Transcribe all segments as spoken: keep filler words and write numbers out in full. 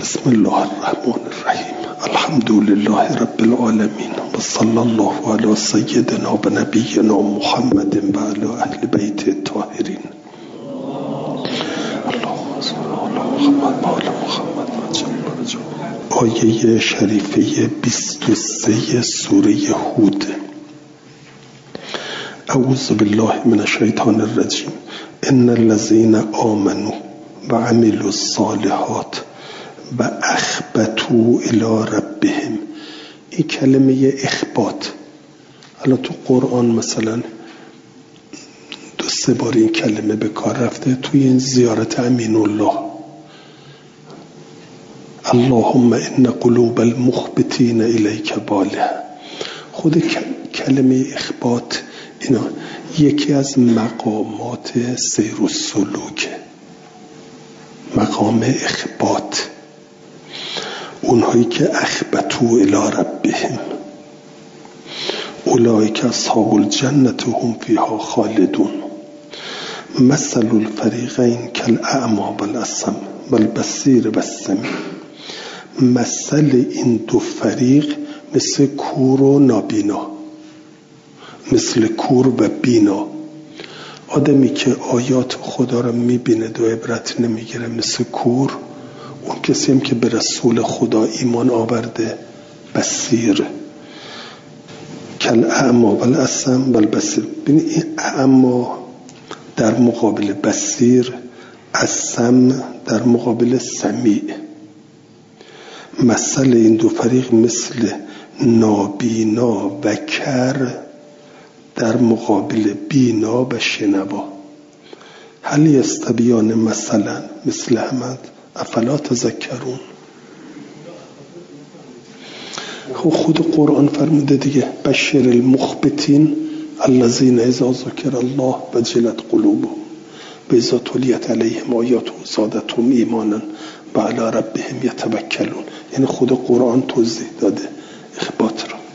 بسم الله الرحمن الرحیم. الحمد لله رب العالمین و صلی الله علی سیدنا و نبینا محمد و علی اهل بیت الطاهرین. اللهم صل علی محمد و علی محمد. آیه شریفه بیست و سه سوره هود. اعوذ بالله من الشیطان الرجیم. ان الذين آمنوا و عملوا الصالحات و اخبتوا الی ربهم. این کلمه اخبات الان تو قرآن مثلا دو سه بار این کلمه به کار رفته. توی این زیارت امین الله اللهم ان قلوب المخبتین الیک بالها. خود کلمه اخبات اینا یکی از مقامات سیر و سلوک، مقام اخبات، اونهایی که اخبتوا الی ربهم اولئک اصحاب الجنة هم فیها خالدون. مثل الفریقین کالاعمی والاصم والبصیر والسمیع. مثل این دو فریق مثل کور و نابینا، مثل کور و بینا. آدمی که آیات خدا را میبینه و عبرت نمیگیره مثل کور. اون کسی هم که به رسول خدا ایمان آورده بصیر. کل اعمی والاصم والبصیر. ببین این اعمی در مقابل بصیر، اصم در مقابل سمیع. مثل این دو فریق مثل نابینا و کر در مقابل بینا و شنوا. هل یستویان مثلا مثل احمد افلا تذکرون. خود قرآن فرموده دیگه بشر المخبتین الذین اذا ذکر الله وجلت قلوبهم و اذا تلیت علیهم آیاته زادتهم ایمانا و علی ربهم یتوکلون. یعنی خود قرآن توضیح داده اخبات را.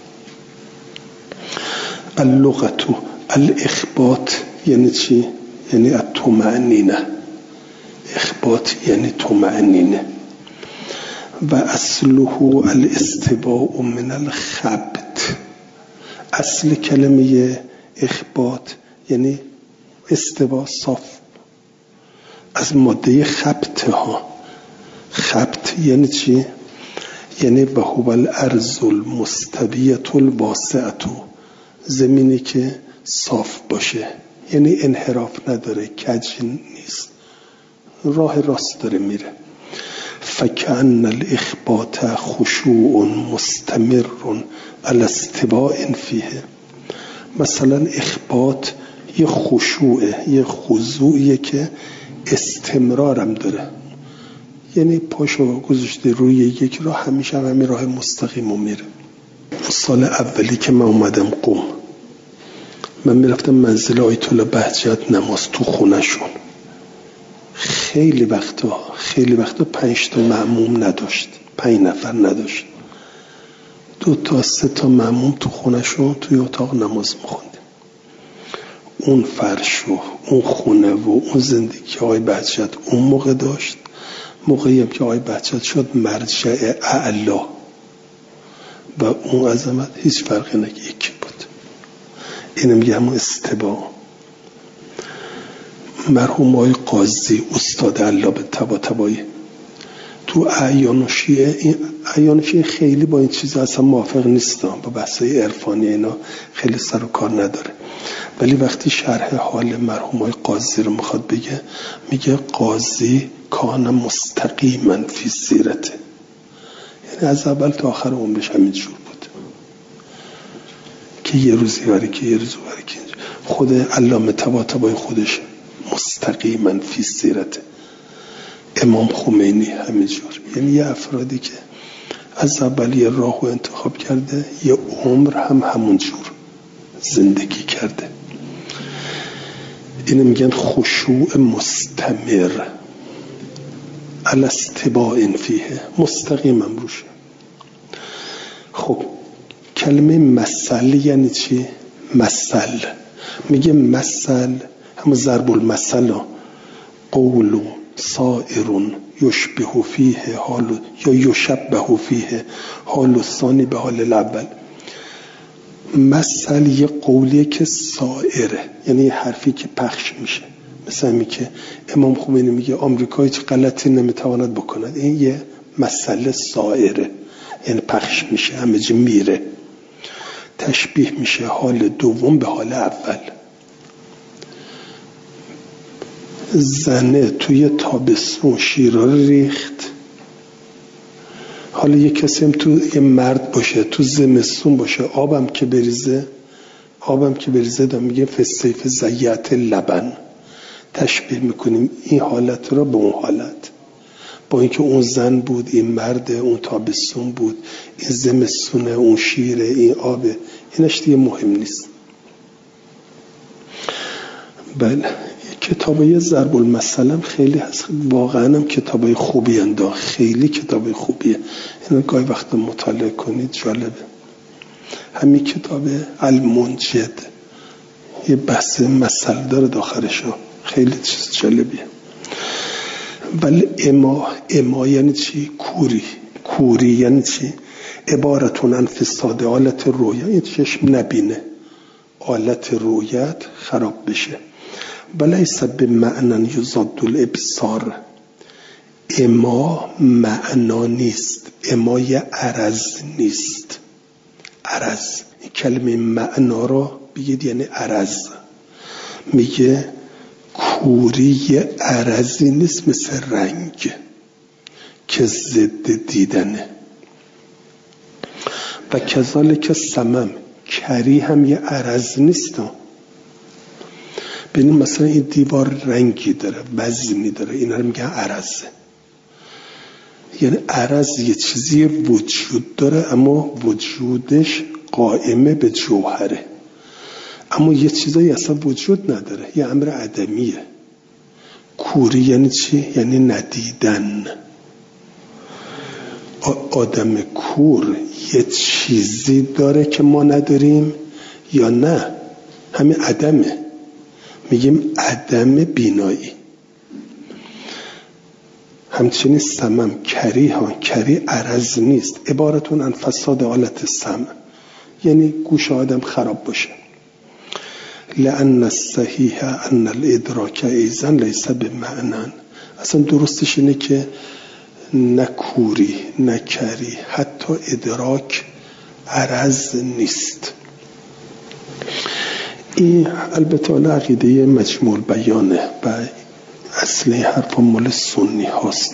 اللغة الاخبات یعنی چی؟ یعنی الطمأنینه. اخبات یعنی طمأنینه. و اصله الاستواء من الخبت. اصل کلمه اخبات یعنی استوا، صاف، از ماده خبت ها. خبت یعنی چی؟ یعنی و هو الارض المستویة الواسعة. زمینی که صاف باشه، یعنی انحراف نداره، کج نیست، راه راست داره میره. فکأن الاخبات خشوع مستمر علی استواء فیه. مثلا اخبات یه خشوعه، یه خضوعیه که استمرارم داره. یعنی پاشو گذاشته روی یک راه، همیشه همین راه مستقیم رو میره. سال اولی که من اومدم قم، من میرفتم منزل آیت الله بهجت نماز تو خونه شون. خیلی وقتا خیلی وقتا پنج تا مأموم نداشت، پنج نفر نداشت، دو تا سه تا مأموم تو خونه شون توی اتاق نماز میخوندیم. اون فرش و اون خونه و اون زندگی که آقای بهجت اون موقع داشت، موقعی هم که آقای بهجت شد مرجع اعلا و اون عظمت، هیچ فرقی نگه یکی بود. اینو میگه همون استبا. مرحوم آقای قاضی استاد الله به تبا تبایی تو اعیان و شیعه، این اعیان و شیعه خیلی با این چیزا اصلا موافق نیستن، با بحثای عرفانی اینا خیلی سر و کار نداره. ولی وقتی شرح حال مرحوم آقای قاضی رو میخواد بگه، میگه قاضی کان مستقیما فی سیرته. یعنی از اول تا آخر عمرش همینجور بود که یه روزی وری که یه روزی وری که خود علامه طباطبایی خودش مستقیما فی سیرته. امام خمینی همینجور. یعنی یه افرادی که از اول یه راهو انتخاب کرده، یه عمر هم همونجور زندگی کرده. اینو میگن خشوع مستمر علی استواء فیه، مستقیم هم روشه. خب کلمه مثل یعنی چی؟ مثل میگه مثل همون ضرب المثل، قول سائر یشبه فیه حال یا یشبه فیه حال ثانی به حال الاول. مثل یه قولیه که سائره، یعنی یه حرفی که پخش میشه، مثل همی که امام خمینی میگه آمریکا هیچ غلطی نمیتواند بکند. این یه مسئله سائره، یعنی پخش میشه، همه جا میره. تشبیه میشه حال دوم به حال اول. زنه توی تابستون شیرها رو ریخت، حالا یه کسی هم تو یه مرد باشه تو زمستون باشه آبم که بریزه آبم که بریزه دا میگه فسیف زیت لبن. تشبیه میکنیم این حالت رو به اون حالت، با اینکه اون زن بود، این مرد، اون تابستون بود، این زمستونه، اون شیره، این آبه، اینش دیگه مهم نیست. بله کتابای ضرب المثل هم خیلی هست، واقعا هم کتابای خوبی اند، خیلی کتابای خوبیه، اینو گاهی وقت مطالعه کنید، جالبه. همین کتاب المنجد یه بحث مثل داره داخلش، خیلی چیز جالبیه. ولی اما اما یعنی چی؟ کوری. کوری یعنی چی؟ عبارتون عن فساد آلت رویا، این چشم نبینه، آلت رویت خراب بشه. ولیس بمعنی یضاد الابصار، اما معنا نیست، اما یه عرض نیست. عرض، این کلمه معنا رو بگید یعنی عرض. میگه کوری یه عرضی نیست مثل رنگ که ضد دیدنه. و کذالک سمم، کری هم یه عرض نیست. ببینید مثلا این دیوار رنگی داره، وزنی داره، اینا رو میگن عرضه. یعنی عرض یه چیزی وجود داره اما وجودش قائمه به جوهره، اما یه چیزایی اصلا وجود نداره، یه امر عدمیه. کوری یعنی چی؟ یعنی ندیدن. آدم کور یه چیزی داره که ما نداریم یا نه؟ همین عدمه، میگیم عدم بینایی. همچنین سمم کری ها، کری عرض نیست، عبارتون عن فساد آلت سمع، یعنی گوش آدم خراب باشه. لأن الصحیح ان الادراک ایضا لیس بمعنن، اصلا درستش اینه که نه کوری نه کری، حتی ادراک عرض نیست. این البته اون عقیده مجموع بیانه و اصلی حرف مال سنی هاست.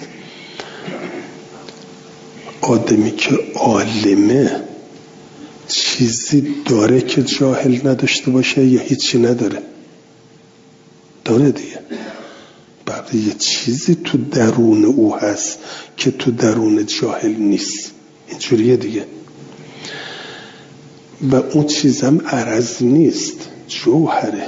آدمی که عالمه چیزی داره که جاهل نداشته باشه یا هیچی نداره؟ داره دیگه. بعد یه چیزی تو درون او هست که تو درون جاهل نیست، اینجوریه دیگه. و اون چیزم عرض نیست، جوهره.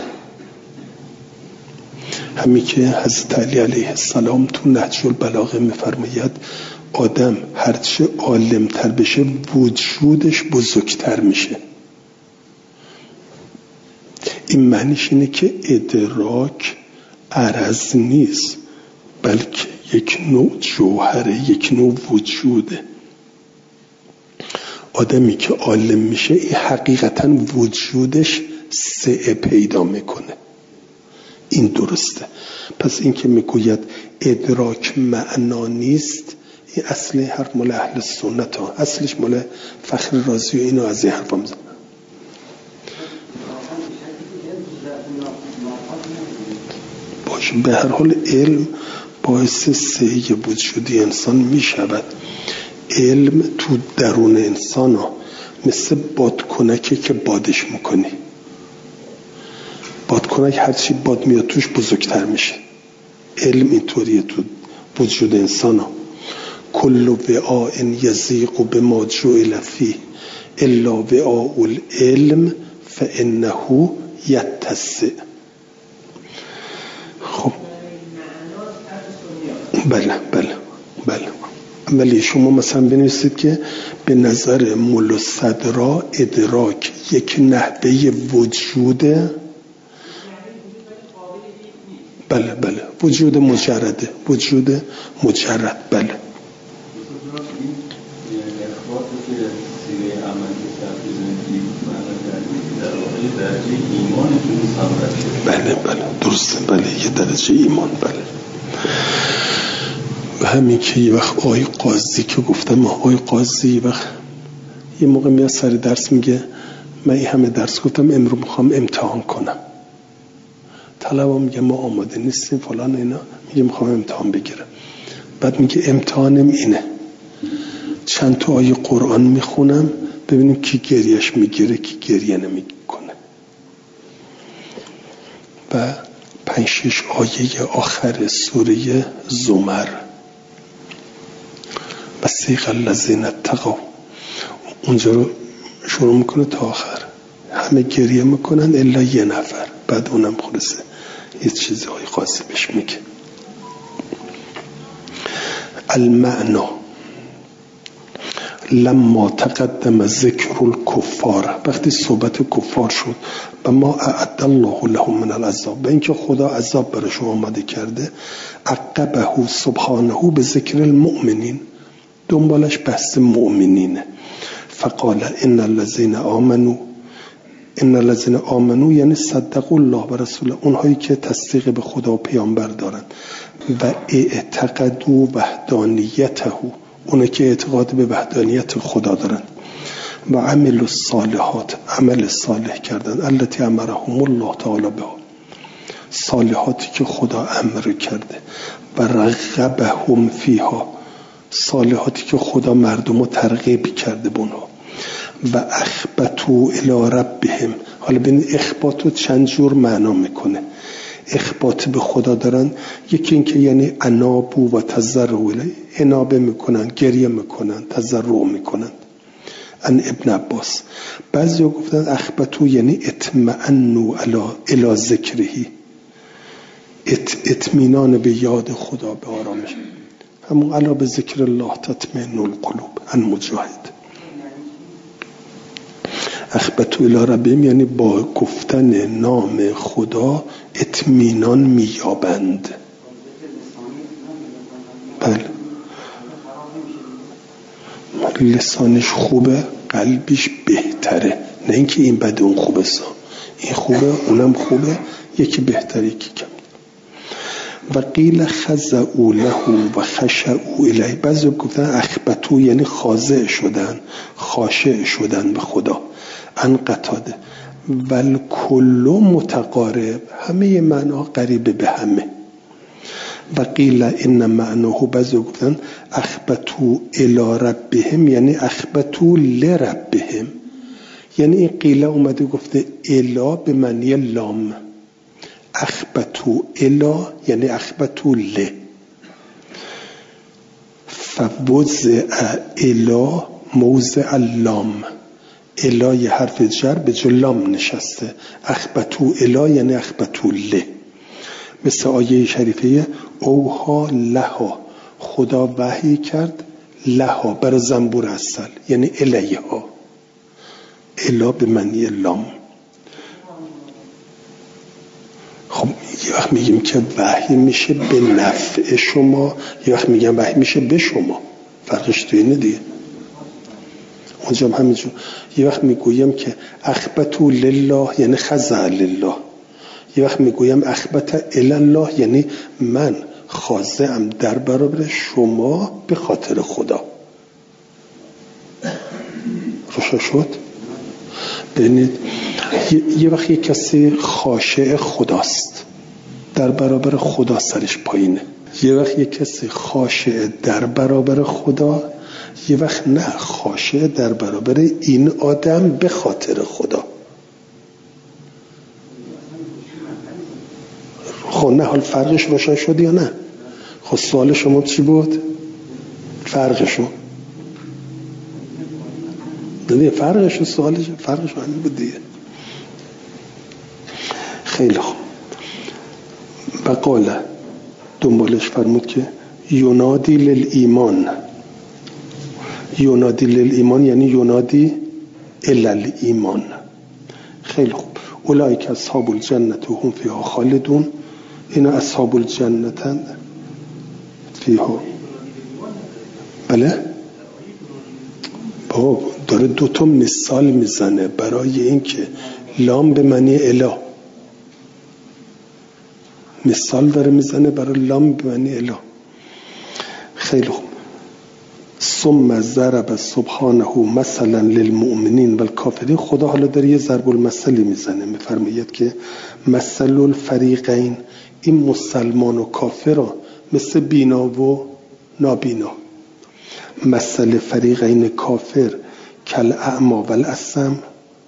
همین که حضرت علی علیه السلام تو نهج البلاغه میفرماید آدم هرچه عالمتر بشه وجودش بزرگتر میشه. این معنیش اینه که ادراک عرض نیست، بلکه یک نوع جوهره، یک نوع وجوده. آدمی که عالم میشه این حقیقتا وجودش سعه پیدا میکنه. این درسته. پس این که میگوید ادراک معنا نیست، این اصلی حرف مال اهل سنت ها، اصلش مال فخر رازی و اینو از این حرف هم زن. باشه، به هر حال علم باعث سعی وجودی انسان میشود. علم تو درون انسان ها مثل بادکنکه که بادش میکنی. بادکنک هرچی باد میاد توش بزرگتر میشه. علم اینطوریه تو وجود انسان ها. کل وعاء یضیق بما جعل فیه الا وعاء العلم فانه یتسع. خب بله بله بله. ولی شما مثلا بنویسید که به نظر ملا صدرا ادراک یک نحوه وجوده. بله بله وجود مجرده، وجود مجرد. بله بله بله درسته، بله یه درجه ایمان. بله و همین که یه وقت آقای قاضی که گفتم، آقای قاضی یه وقت یه موقع میاد سر درس میگه من این همه درس گفتم امروز میخوام امتحان کنم. طلبا میگه ما آماده نیستیم فلان اینا، میگه میخوام امتحان بگیرم. بعد میگه امتحانم اینه، چند تا آیه قرآن میخونم ببینیم کی گریهش میگیره کی گریه نمیکنه. و پنج شش آیه آخر سوره زمر و سیق الذین اتقوا، اونجا رو شروع میکنه تا آخر، همه گریه میکنن الا یه نفر. بعد اونم خلاصه یه چیزی های خاصی بهش میگه. المعنا لما تقدم ذکر الکفار، وقتی صحبت کفار شد، و ما اعد الله لهم من العذاب، به اینکه خدا عذاب براشون آماده کرده، عقبه سبحانه به ذکر المؤمنین، دنبالش بحث مؤمنینه. فقال ان الذين آمنوا، ان الذين آمنوا یعنی صدقوا الله و رسوله، اونهایی که تصدیق به خدا و پیامبر دارن، و اعتقدوا وحدانیته، اونه که اعتقاد به وحدانیت خدا دارن، و عمل الصالحات، عمل صالح کردن، التي امرهم الله تعالی بها، صالحاتی که خدا امر کرده، و رغبهم فیها، صالحاتی که خدا مردم رو ترغیب کرده به اونها، و اخبتوا الی ربهم. حالا ببین اخباتو چند جور معنا میکنه. اخبات به خدا دارن، یکی این که یعنی انابو و تضرع الیه، انابه میکنن، گریه میکنن، تضرع میکنن. ان ابن عباس بعضی ها گفتن اخبتو یعنی اطمئنوا الی ذکرهی، ات اطمینان به یاد خدا، به آرامش، همون الا به ذکر الله تطمئن القلوب. ان مجاهد اخبتو الی ربهم یعنی با گفتن نام خدا اطمینان میابند. بله لسانش خوبه قلبش بهتره، نه اینکه این بده اون خوبه، سا این خوبه اونم خوبه، یکی بهتره یکی کم. و قیل خضعوا له و خشعوا الیه، بعضی گفتن اخبتو یعنی خاضع شدن، خاشع شدن به خدا. ان قتاده ول کل متقارب، همه معنا قریبه به همه. و قیل ان معناه، بعضی گفتن اخبتو الی ربهم یعنی اخبتو لربهم، یعنی این قیل اومده گفته الا به معنی لام، اخبتو الا یعنی اخبتو ل، فوضع الا موضع اللام، الا یه حرف جر به جای لام نشسته، اخبتو الا یعنی اخبتو ل. مثل آیه شریفه اوها لها، خدا وحی کرد لها بر زنبور عسل، یعنی الیها، الا به معنی لام. خب یه وقت میگیم که وحی میشه به نفع شما، یه وقت میگم وحی میشه به شما، فرقش تو اینه دیگه. اونجا هم همینجور یه وقت میگویم که اخبتو لله یعنی خضع لله، یه وقت میگویم اخبت الی الله یعنی من خاضعم در برابر شما به خاطر خدا. روشن شد؟ ببینید یه وقت یه کسی خاشع خداست، در برابر خدا سرش پایینه، یه وقت یه کسی خاشع در برابر خدا، یه وقت نه خاشع در برابر این آدم به خاطر خدا. خب نه حال فرقش روشن شد یا نه؟ خب سوال شما چی بود؟ فرقشون دیگه، فرقش سوالش فرقش همین بود دیگه. خیلی خوب. و قال دنبالش فرمود که ینادی للایمان، ینادی للایمان یعنی ینادی الی الایمان. خیلی خوب. اولئک اصحاب الجنة هم فیها خالدون، اینا اصحاب الجنتن فیها. بله بابا داره دوتا مثال میزنه برای اینکه لام به معنی اله، مثال داره میزنه برای لام به معنی اله. خیلی خوب. ثم ضرب سبحانه مثلا للمؤمنین والکافرین. خدا حالا داره یه ضرب المثلی میزنه، میفرماید که مثل الفریقین، این مسلمان و کافر مثل بینا و نابینا. مثل فریقین کافر کل اعما و الاسم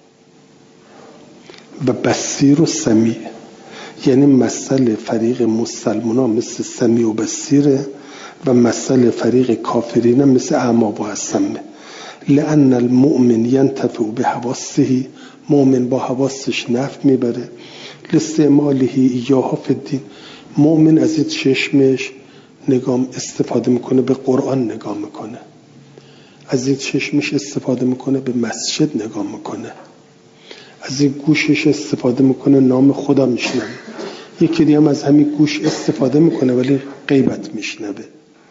و بصیر و سمیع. یعنی مثل فریق مسلمان ها مثل سمیع و بصیره و مثل فریق کافرین مثل اعما و اسمه. لأن المؤمن ینتفع بحواسه، مؤمن با حواسش نفع میبره. لاستعماله ایاها فی الدین، مؤمن از این چشمش نگاه استفاده میکنه به قرآن نگاه میکنه، از این چشمش استفاده میکنه به مسجد نگاه میکنه، از این گوشش استفاده میکنه نام خدا میشنوه. یکی دیگه هم از همین گوش استفاده میکنه ولی غیبت میشنوه.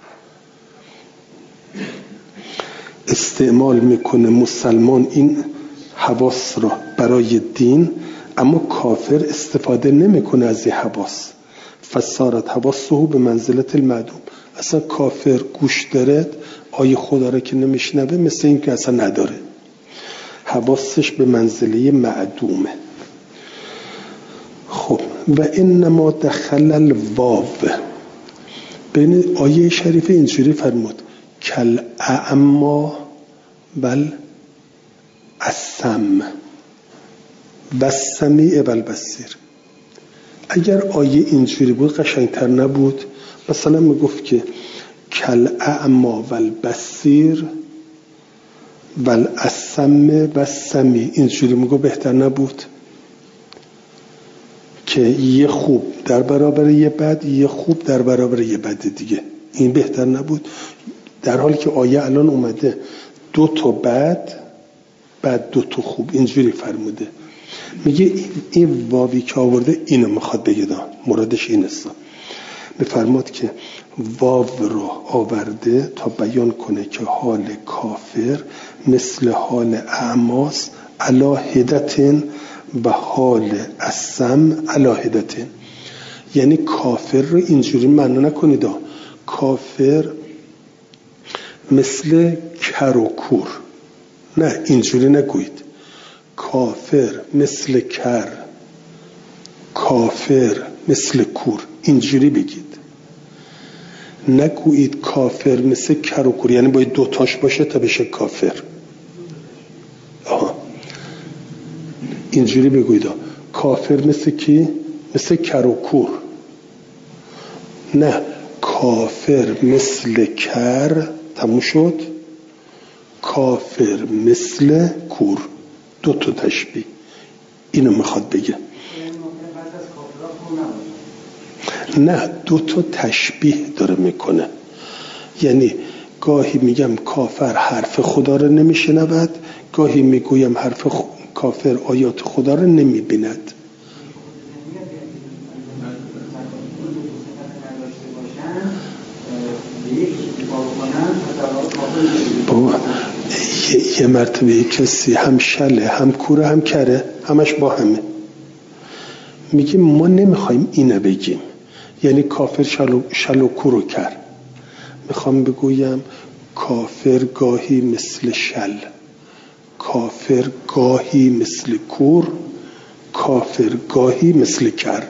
استعمال میکنه مسلمان این حواس را برای دین، اما کافر استفاده نمیکنه از این حواس. فصارت حواسه به منزلت المعدوم. اصلا کافر گوش دارد آیه خدا را که نمیشنوه مثل این که اصلا نداره، حواسش به منزله معدومه. خب و انما دخل الواو، بین آیه شریف اینجوری فرمود کل اعما بل السم و السمیع و البصیر. اگر آیه اینجوری بود قشنگتر نبود؟ مثلا میگفت که کل اعما و البصیر و الاسم و السمیع، اینجوری میگو بهتر نبود؟ که یه خوب در برابر یه بد، یه خوب در برابر یه بد دیگه، این بهتر نبود؟ در حالی که آیه الان اومده دو تا بد بعد دو تا خوب اینجوری فرموده. میگه این واوی که آورده اینو میخواد بگه، مرادش این است. میفرماد که واو رو آورده تا بیان کنه که حال کافر مثل حال اعماس علی هدتن و حال السم علی هدتن. یعنی کافر رو اینجوری معنا نکنید کافر مثل کر و کور، نه اینجوری نگوید کافر مثل کر، کافر مثل کور، اینجوری بگید. نگویید کافر مثل کر و کور، یعنی باید دوتاش باشه تا بشه کافر. آها اینجوری بگویید کافر مثل کی؟ مثل کر و کور. نه، کافر مثل کر، تموم شد. کافر مثل کور، دو تا تشبیه. اینو میخواد بگه. نه، دو تا تشبیه داره میکنه. یعنی گاهی میگم کافر حرف خدا رو نمیشنود، گاهی میگویم حرف خ... کافر آیات خدا رو نمیبیند. بابا یه, یه مرتبه کسی هم شله هم کوره هم کره، همش با همه. میگیم ما نمیخوایم اینو بگیم، یعنی کافر شل, شل و کور و کر. میخوام بگویم کافر گاهی مثل شل، کافر گاهی مثل کور، کافر گاهی مثل کر.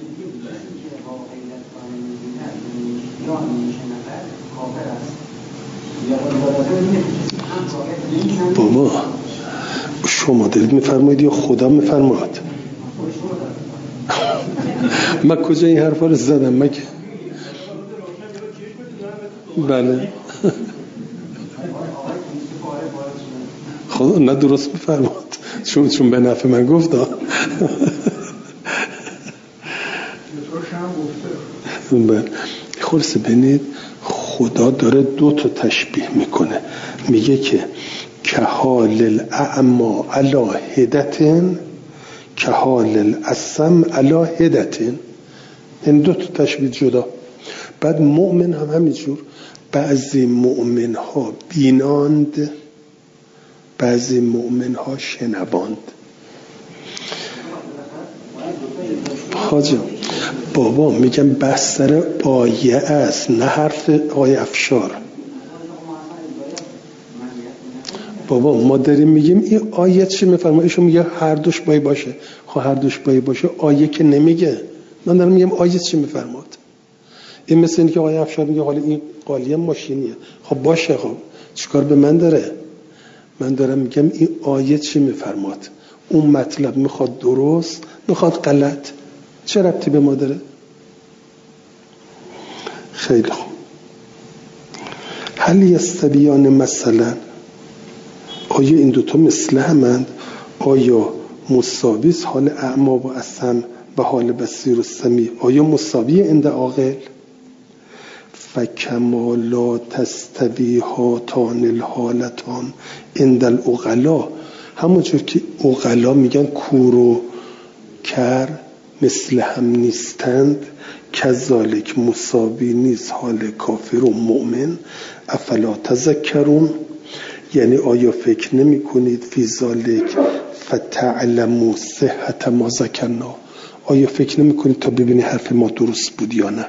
بابا شما دارید میفرمایید یا خدا میفرماید؟ من کجا این حرفا رو زدم مگه؟ بله خدا نه درست میفرماید، چون چون به نفع من گفت. بله خلاصه ببینید خدا داره دو تا تشبیه میکنه. میگه که که حال الاعما علی هدتن، که حال الاسم علی هدتن. یعنی دو تا تشبیه جدا. بعد مؤمن هم همینجور، بعضی مؤمن ها بیناند، بعضی مؤمن ها شنواند. خاجم بابا میگم بحث سر آیه است، نه حرف آیه افشار. بابا ما داریم میگیم این آیه چی میفرمایه، ایشون میگه هر دوش بایی باشه. خب هر دوش بایی باشه آیه که نمیگه. من دارم میگم آیه چی میفرماد. این مثل این که آیه افشار میگه حالا این قالیه ماشینیه. خب باشه، خب چیکار به من داره؟ من دارم میگم این آیه چی میفرماد. اون مطلب میخواد درست، میخواد غلط، چه ربطی به ما داره؟ خیلی خوب. هل یستویان مثلا، آیا این دوتا مثل همند؟ آیا مساوی است حال اعما و اصم و حال بصیر و سمیع؟ آیا مساوی عند عاقل؟ فکما لا تستوی هاتان الحالتان عند العقلا، همونجور که عقلا میگن کور و کر مثل هم نیستند، کذالک مساوی نیست حال کافر و مؤمن. افلا تذکرون، یعنی آیا فکر نمی کنید فی ذالک فتعلموا صحت ما ذکرنا، آیا فکر نمی کنید تا ببینید حرف ما درست بود یا نه؟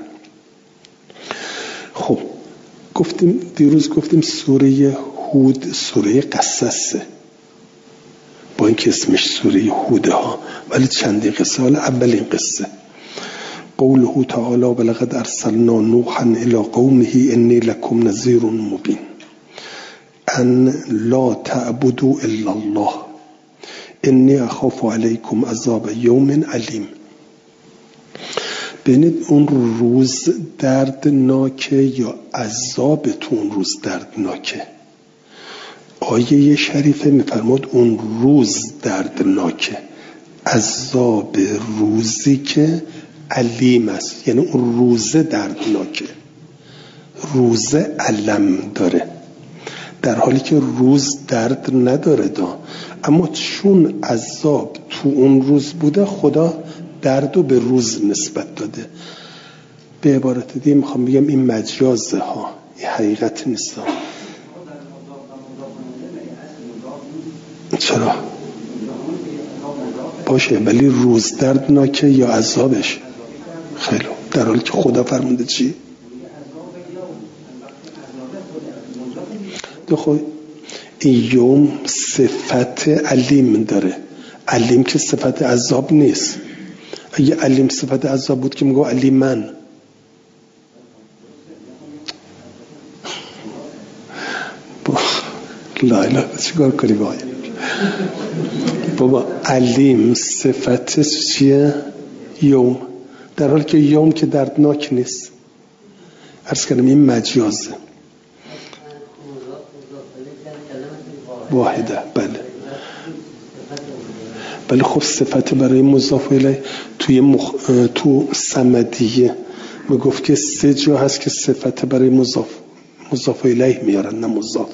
خب گفتیم دیروز گفتیم سوره هود سوره قصصه، با اینکه اسمش سوره هوده ها، ولی چندی قصه. حالا اولین قصه قوله تعالی ولقد ارسلنا نوحا الی قومه انی لکم نذیر مبین ان لا تعبدوا الا الله انی اخاف علیکم عذاب یوم علیم. ببینید اون روز دردناکه یا عذابتون روز دردناکه. آیه شریفه میفرماد اون روز دردناکه، عذاب روزی که علیم است، یعنی اون روزه دردناکه، روزه علم داره، در حالی که روز درد نداره دا. اما چون عذاب تو اون روز بوده خدا درد رو به روز نسبت داده. به عبارت دیگه میخوام بگم این مجازه ها، این حقیقت نیست. چرا؟ باشه، ولی روز دردناکه یا عذابش؟ خیلی، در حالی که خدا فرمونده چی؟ دخواه این یوم صفت علیم داره. علیم که صفت عذاب نیست. اگه علیم صفت عذاب بود که میگو علیم من. لا اله چیکار کنی باید بابا. علیم صفت چیه؟ یوم، در حالی که یوم که دردناک نیست. عرض کردم این مجازه واحده. بله بله. خب صفت برای مضاف الیه توی مخ... تو صمدیه میگفت که سه جا هست که صفت برای مضاف مضاف الیه میارن، نه مضاف.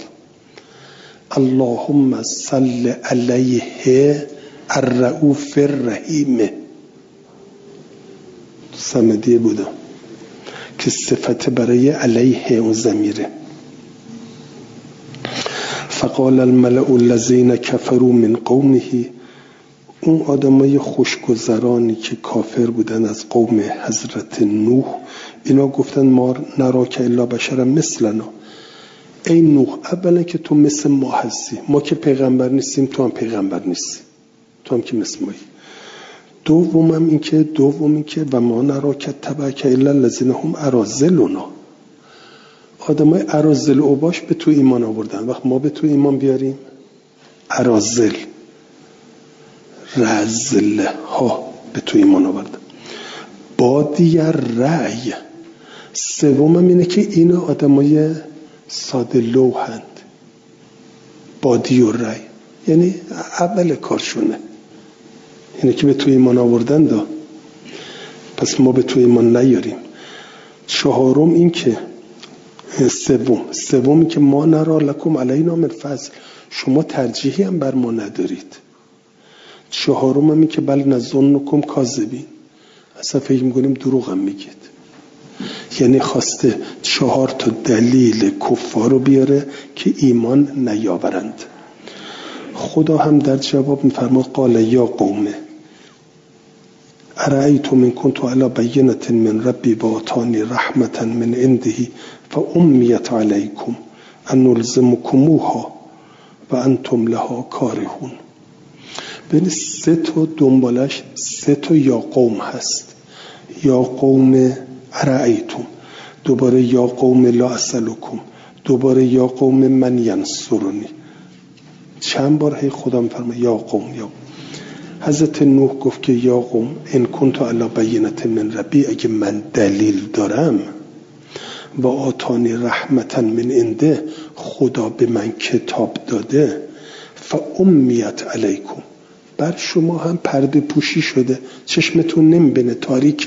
اللهم صل علیه الرؤوف الرحیم، صمدیه بوده که صفت برای علیه اون ضمیره. فقال الملأ الذين كفروا من قومه، اون آدمای خوشگذرانی که کافر بودن از قوم حضرت نوح، اینا گفتن ما نراک الا بشر مثلنا. ای نوح، اولا که تو مثل ما هستی، ما که پیغمبر نیستیم، تو هم پیغمبر نیستی، تو هم که مثل مایی. دومم این که دوم این که و ما نراک تبعک الا الذین هم اراذلنا، آدمای اراذل و اوباش به تو ایمان آوردن، وقت ما به تو ایمان بیاریم. اراذل رذل ها به تو ایمان آوردن. بادی رأی. سومم اینه که اینا آدمای ساده لوحند، بادی و رأی، یعنی اول کارشونه اینه که به تو ایمان آوردن دا. پس ما به تو ایمان نیاریم. چهارم این که سوم سوم این که ما نرا لکم علینا من فضل، شما ترجیحی هم بر ما ندارید. چهارم هم این که بل نظنکم کاذبین، اصلا فکر میکنیم دروغ هم میگید. یعنی خواسته چهار تا دلیل کفار رو بیاره که ایمان نیاورند. خدا هم در جواب میفرماد قال یا قومه ارأیتم ان کنت علی بینة من ربی و آتانی رحمة من عنده فامیت علیکم ان نلزمکموها و انتم لها کارهون. ببین سه تا دنبالش سه تا یا قوم هست. یا قوم ارأیتم، دوباره یا قوم لا اسألکم، دوباره یا قوم من ینصرنی. چند بار هی خدا میفرماید یا قوم یا. حضرت نوح گفت که یا قوم ان کنت علی بینة من ربی، اگه من دلیل دارم، و آتانی رحمتا من عنده، خدا به من کتاب داده، فامیت علیکم، بر شما هم پرده پوشی شده، چشمتون نمیبینه، تاریکه.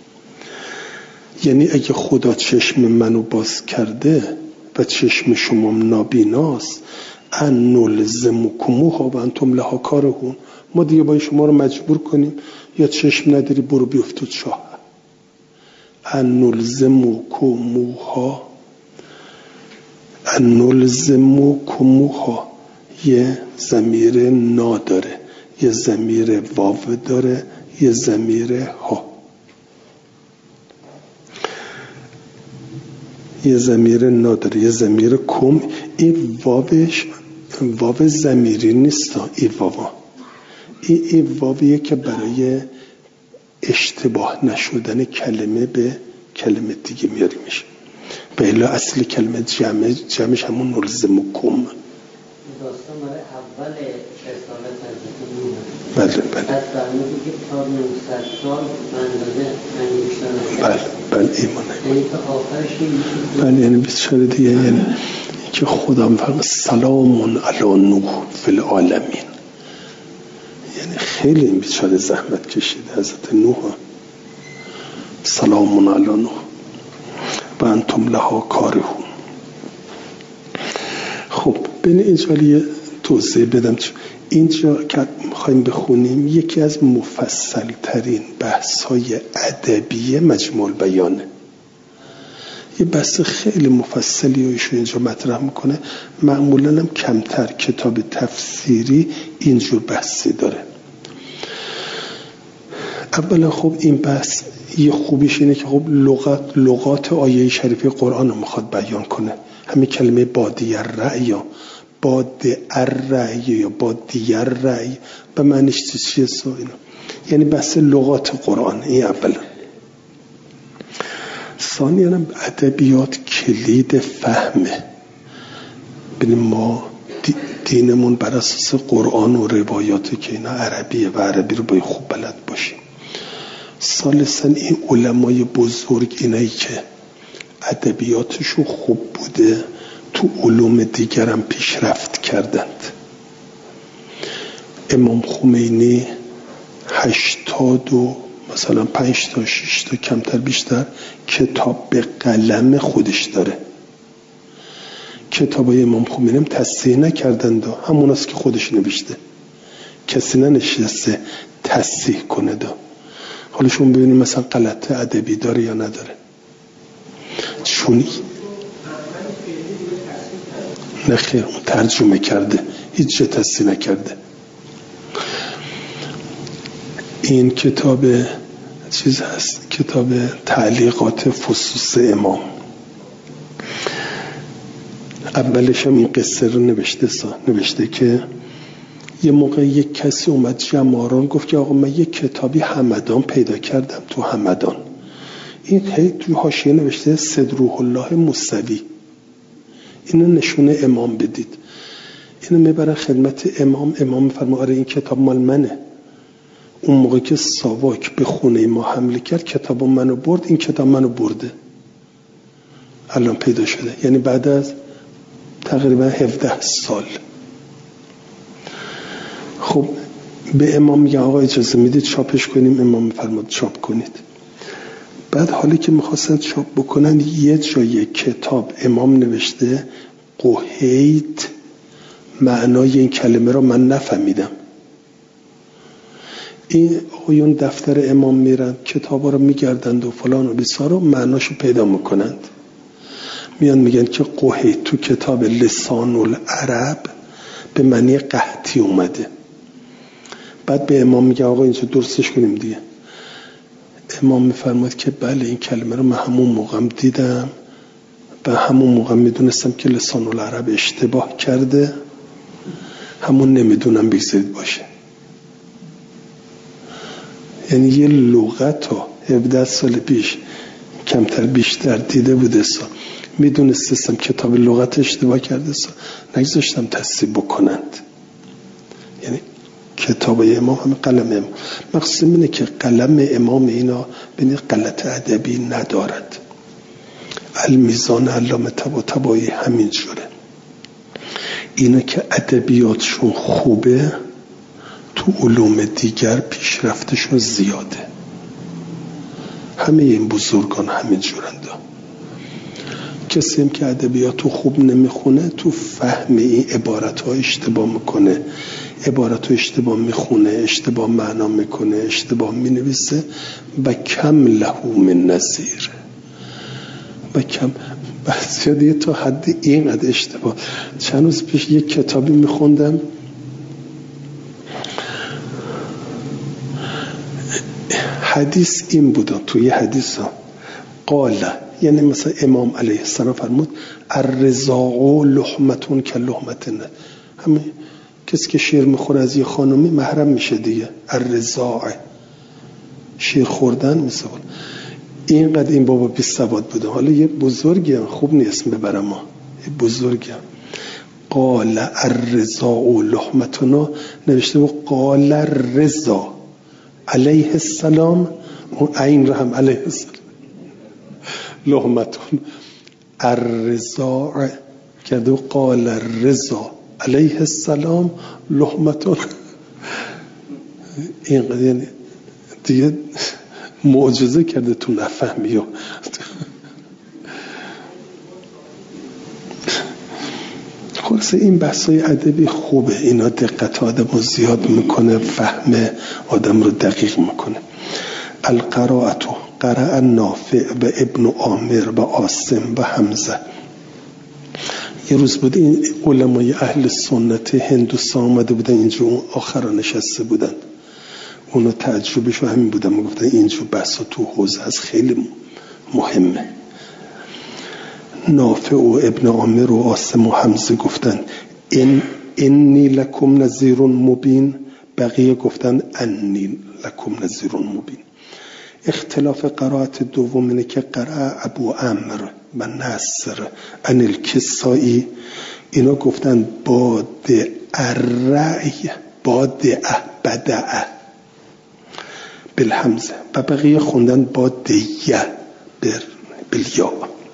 یعنی اگه خدا چشم منو باز کرده و چشم شما نابیناست، ان نلزمکموها و انتم لها کارهون، ما دیگه باید شما رو مجبور کنیم یا چشم نداری برو بیفت چاه. ان نلزمکموها، ان نلزمکموها یه ضمیر نا داره، یه ضمیر واو داره، یه ضمیر ها، یه ضمیر نا داره، یه ضمیر کم. این واوش واو ضمیری نیست، این واوا این این واویه که برای اشتباه نشدن کلمه به کلمه دیگه میاریمش. به الا اصل کلمه جمع جمعش همون نلزمکم. داستان برای اول رسالت از بله بله بعد فرمودی که تا نهصد سال اندازه انگشتان بله بله ایمان یعنی تا آخرش بله. یعنی بیچاره دیگه، یعنی که خدا میفرماید سلام علی نوح فی العالمین. یعنی خیلی این بیچاره زحمت کشیده حضرت نوح. سلام علی نوح و انتم لها کارهون. خب بین اینجا یه توضیح بدم. اینجا که میخوایم بخونیم یکی از مفصل ترین بحث های ادبی مجموع البیانه. یه بحث خیلی مفصلی ایشون اینجا مطرح میکنه. معمولا هم کمتر کتاب تفسیری اینجور بحثی داره. اولا خب این بحث یه خوبیش اینه که خب لغات لغات آیه شریفه قرآن رو میخواد بیان کنه. همین کلمه بادی الرأی یا باد الرأی یا بادی الرأی به معنیش چیه سو اینا، یعنی بحث لغات قرآن. این اولا. ثانیاً هم ادبیات کلید فهمه. ببین ما دینمون بر اساس قرآن و روایاتی که اینا عربیه و عربی رو باید خوب بلد باشیم. ثالثاً این علمای بزرگ اینایی که ادبیاتشون خوب بوده تو علوم دیگر هم پیشرفت کردند. امام خمینی هشتاد و مثلا پنج تا شش تا کمتر بیشتر کتاب به قلم خودش داره. کتابای امام خمینی هم تصحیح نکردند، همون است که خودش نوشته، کسی ننشسته تصحیح کنه. دا حالا شما ببینید مثلا غلط ادبی داره یا نداره. چون نه خیر، اون ترجمه کرده، هیچ چه تصحیح نکرده. این کتاب چیز هست، کتاب تعلیقات فصوص امام. اولش هم این قصه رو نوشته سا. نوشته که یه موقع یک کسی اومد جماران گفت که آقا من یک کتابی همدان پیدا کردم تو همدان. این هی تو حاشیه نوشته صدروح الله موسوی. اینو نشونه امام بدید. اینو میبرن خدمت امام. امام میفرما آره این کتاب مال منه. اون موقع که ساواک به خونه ما حمله کرد کتاب منو برد، این کتاب منو برده. الان پیدا شده، یعنی بعد از تقریبا هفده سال. خب به امام میگه آقا اجازه میدید چاپش کنیم؟ امام میفرماد چاپ کنید. بعد حالی که میخواستن چاپ بکنن یه جای کتاب امام نوشته قحید، معنای این کلمه رو من نفهمیدم. این آقایون دفتر امام میرن کتابا رو میگردند و فلان و بیسار رو معناشو پیدا میکنند، میان میگن که قحی تو کتاب لسان العرب به معنی قحطی اومده. بعد به امام میگه آقا اینجا درستش کنیم دیگه. امام میفرماید که بله این کلمه رو من همون موقعم دیدم و همون موقع میدونستم که لسان العرب اشتباه کرده، همون نمیدونم بگذارید باشه. یعنی یه لغت رو هفده سال پیش کمتر بیشتر دیده بوده سا میدونستم کتاب لغت اشتباه کرده سا نگذاشتم تصحیح بکنند. یعنی کتاب امام همه قلم امام، مقصود اینه که قلم امام اینا بینید غلط ادبی ندارد. المیزان علامه طباطبایی همین جوره. اینا که ادبیاتشون خوبه تو علوم دیگر پیشرفتشون زیاده. همه این بزرگان همین جورنده. کسی هم که ادبیاتو خوب نمیخونه تو فهم این عبارت ها اشتباه میکنه، عبارت ها اشتباه میخونه، اشتباه معنا میکنه، اشتباه مینویسه و کم لهو من نظیر و کم بعضی دیگه تا حد اینقدر اشتباه. چند روز پیش یک کتابی میخوندم حدیث این بودن، توی حدیث ها قاله، یعنی مثلا امام علیه السلام فرمود الرضاع لحمتون که لحمتن، همه کسی که شیر میخوره از یه خانومی محرم میشه دیگه. الرضاع شیر خوردن مثلا. اینقدر این بابا بی سواد بوده. حالا یه بزرگی هم خوب نیست ببرم ما، یه بزرگی هم قال الرضاع لحمتون نوشته و قال الرضا علیه السلام، اون عین رو هم علیه السلام لحمتون الرضا کرده و قال الرضا علیه السلام لحمتون. اینقدر یعنی دیگه معجزه کرده تو نفهمی. خلاصه این بحثای ادبی خوبه، اینا دقت آدم رو زیاد میکنه، فهم آدم رو دقیق میکنه. القراءت قرأ نافع و ابن عامر و عاصم و حمزه. یه روز بود این علمای اهل سنت هندوستان آمده بودن اینجا، اون آخرا نشسته بودن، اونا تعجبشو همین بودن، میگفتن اینجور بحثا تو حوزه از خیلی مهمه. نافع و ابن عامر و عاصم و حمزه گفتن این انی لکم نذیر مبین، بقیه گفتن انی لکم نذیر مبین. اختلاف قرائت دوم اینه که قرأ ابو عمرو و نصر عن الکسائی، اینا گفتن باد الرعی باد بدعه بالحمزه و بقیه خوندن باد یه بالیا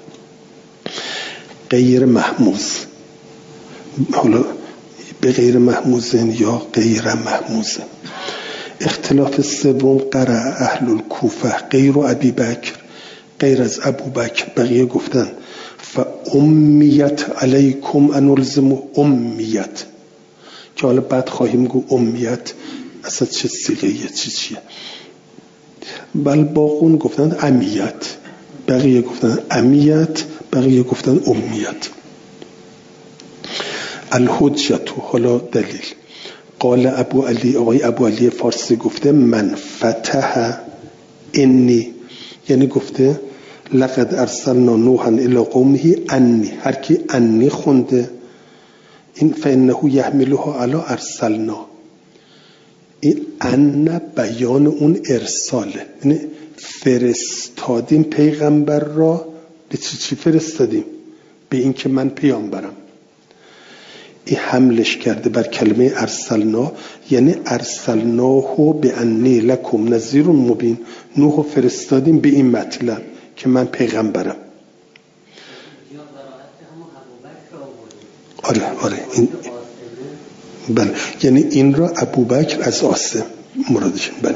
غیر محموز. حالا به غیر محموزن یا غیر محموزن. اختلاف سوم قرأ اهل الکوفه غیر ابی بکر، غیر از ابو بکر، بقیه گفتن فامیت علیکم انلزم امیت، که حالا بعد خواهیم گو امیت اصلا چه صیغه چی چیه. بل باقون گفتن امیت، بقیه گفتن امیت، بقیه گفتن امیت. الحجت، حالا دلیل. قال ابو علی، آقای ابو علی فارسی گفته من فتح انی، یعنی گفته لقد ارسلنا نوحا الی قومه انی، هر کی انی خونده این فانه یحملها علی ارسلنا، این ان بیان اون ارساله، یعنی فرستادیم پیغمبر را. به چی چی فرستادیم؟ به این که من پیامبرم. این حملش کرده بر کلمه ارسلنا، یعنی ارسلناه به انی لکم نذیر مبین، نوح فرستادیم به این مطلب که من پیغمبرم. آره آره این بله، یعنی این را ابوبکر از عاصم مرادش. بله.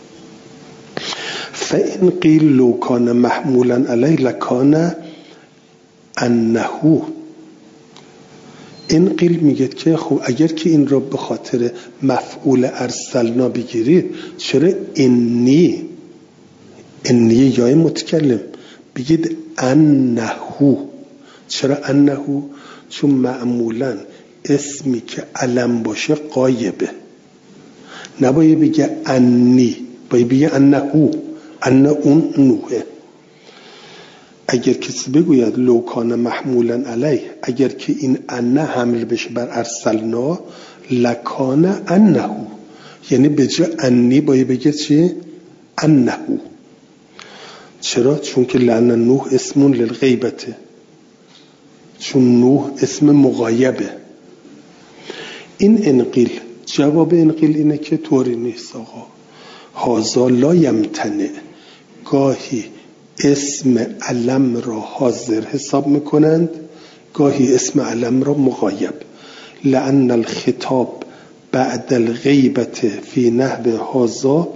فإن قیل لو کان محمولا علی لکان انه، این قیل میگه که خب اگر که این را به خاطر مفعول ارسلنا بگیرید، چرا انی انی یای متکلم بگید انهو؟ چرا انهو؟ چون معمولا اسمی که علم باشه غایبه، نباید بگه انی، باید بگه انهو، ان اون نوحه. اگر کسی بگوید لو کان محمولا علیه، اگر که این انه حمل بشه بر ارسلنا، لکان انهو، یعنی به جای انی باید بگه چی؟ انهو. چرا؟ چون که لأن نوح اسمون للغیبته، چون نوح اسم مغایبه. این انقیل، جواب انقیل اینه که طوری نیست آقا، هازا لا یمتنع، گاهی اسم علم را حاضر حساب میکنند، گاهی اسم علم را مغایب. لأن الخطاب بعد الغیبت فی نحو هازا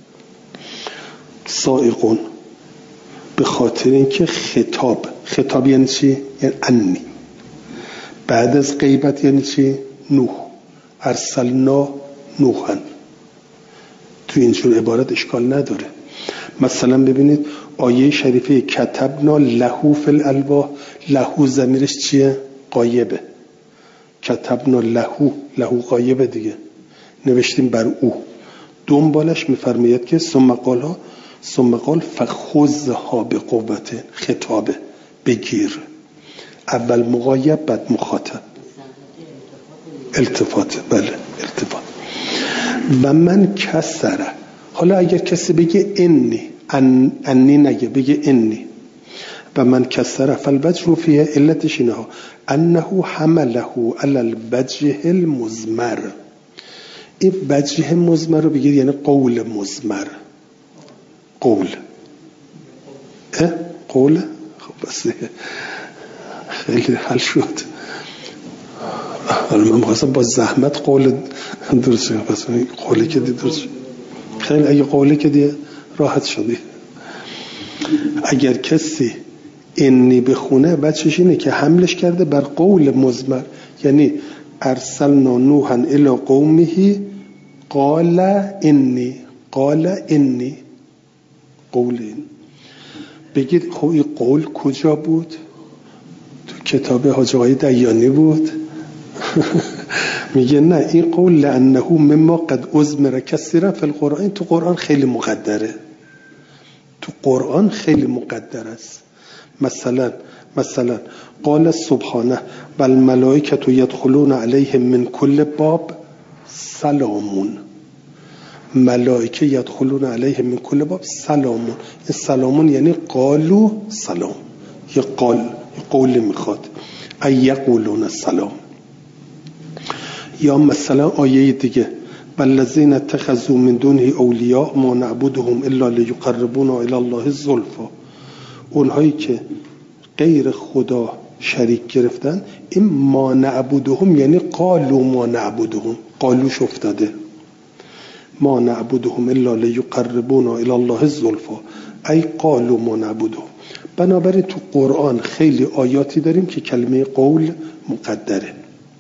سائقون، به خاطر اینکه خطاب خطاب یعنی چی؟ یعنی انی، بعد از غیبت یعنی چی؟ نوح، ارسلنا نوحا. تو اینجور عبارت اشکال نداره. مثلا ببینید آیه شریفه کتبنا لهو فی الالواح، لهو ضمیرش چیه؟ غایبه. کتبنا لهو، لهو غایبه دیگه، نوشتیم بر او. دنبالش میفرماید که ثم قال ها ثم قال فخذها بقوته، خطابه، بگیر. اول مغایب بعد مخاطب، التفات. بله التفات. و من کسره، حالا اگر کسی بگه انی، ان انی نگه، بگه انی، و من کسره فالبجه فیه، علتش اینه ها انه حمله علی البجه المزمر. این بجه مزمر رو بگیر یعنی قول مزمر، قول اه قول. خب بس خیلی حل شد. حالا من می‌خواستم با زحمت قول درست کنم، پس قولی که دی درست خیلی، اگه قولی که دی راحت شدی. اگر کسی اینی بخونه بچهش اینه که حملش کرده بر قول مزمر، یعنی ارسلنا نوحا الی قومه قال اینی، قال اینی، قول این. بگید خب این قول کجا بود؟ تو کتاب حاج آقای دیانی بود؟ میگه نه، این قول لانه مما قد ازمر کثیرا فی القرآن، تو قرآن خیلی مقدره، تو قرآن خیلی مقدر است. مثلا مثلا قال سبحانه والملائکه یدخلون علیهم من کل باب سلامون، ملائکه یدخلون علیهم من کل باب سلامون. این سلامون یعنی قالو سلام، یه قال، یه قول میخواد، ای یقولون السلام. یا مثلا آیه دیگه والذین اتخذوا من دونه اولیاء ما نعبدهم الا لیقربونا الی الله زلفا، اونهایی که غیر خدا شریک گرفتن، این ما نعبدهم یعنی قالوا ما نعبدهم، قالوش افتاده، ما نعبدهم الا لیقربونا الی الله زلفا، ای قالوا ما نعبدهم. بنابراین تو قرآن خیلی آیاتی داریم که کلمه قول مقدره.